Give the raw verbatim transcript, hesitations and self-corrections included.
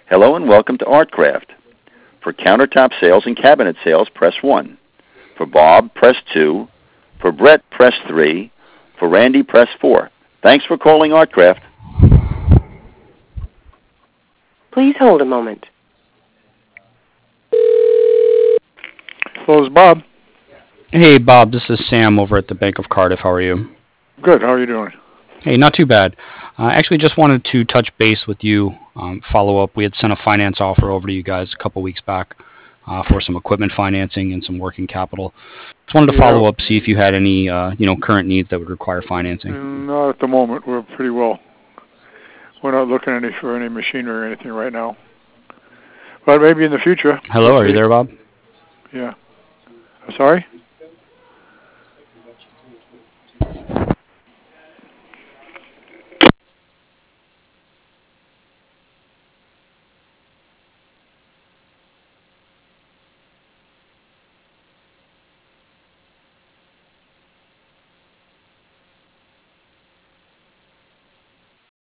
Hello and welcome to Artcraft. For countertop sales and cabinet sales, press one. For Bob, press two. For Brett, press three. For Randy, press four. Thanks for calling Artcraft. Please hold a moment. Hello, it's Bob. Hey, Bob, this is Sam over at the Bank of Cardiff. How are you? Good. How are you doing? Hey, not too bad. I uh, actually just wanted to touch base with you, um, follow up. We had sent a finance offer over to you guys a couple weeks back uh, for some equipment financing and some working capital. Just wanted to yeah. follow up, see if you had any uh, you know, current needs that would require financing. Not at the moment. We're pretty well. We're not looking any for any machinery or anything right now. But maybe in the future. Hello, we'll are you there, Bob? Yeah. Sorry?